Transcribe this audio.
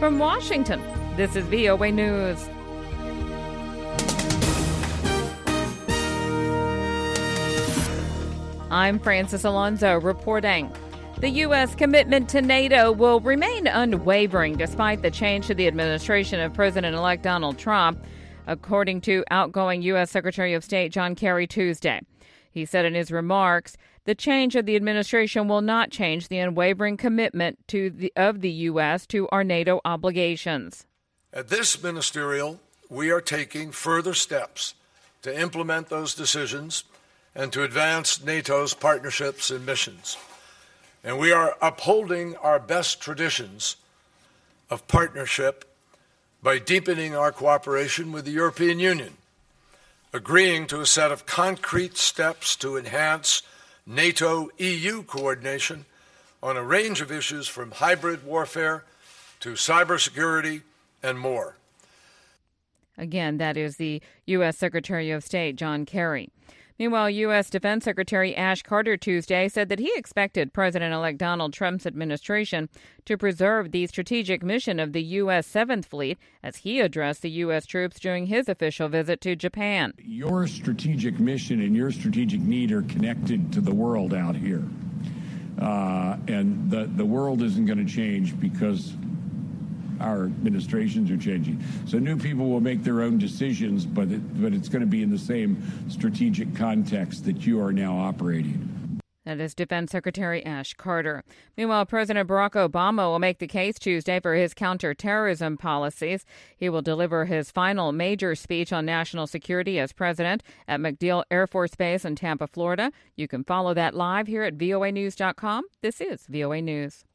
From Washington, this is VOA News. I'm Francis Alonso reporting. The U.S. commitment to NATO will remain unwavering despite the change to the administration of President-elect Donald Trump, according to outgoing U.S. Secretary of State John Kerry Tuesday. He said in his remarks, the change of the administration will not change the unwavering commitment of the U.S. to our NATO obligations. At this ministerial, we are taking further steps to implement those decisions and to advance NATO's partnerships and missions. And we are upholding our best traditions of partnership by deepening our cooperation with the European Union, agreeing to a set of concrete steps to enhance NATO-EU coordination on a range of issues from hybrid warfare to cybersecurity and more. Again, that is the U.S. Secretary of State John Kerry. Meanwhile, U.S. Defense Secretary Ash Carter Tuesday said that he expected President-elect Donald Trump's administration to preserve the strategic mission of the U.S. 7th Fleet as he addressed the U.S. troops during his official visit to Japan. Your strategic mission and your strategic need are connected to the world out here. And the world isn't going to change because our administrations are changing. So new people will make their own decisions, but it's going to be in the same strategic context that you are now operating. That is Defense Secretary Ash Carter. Meanwhile, President Barack Obama will make the case Tuesday for his counterterrorism policies. He will deliver his final major speech on national security as president at MacDill Air Force Base in Tampa, Florida. You can follow that live here at voanews.com. This is VOA News.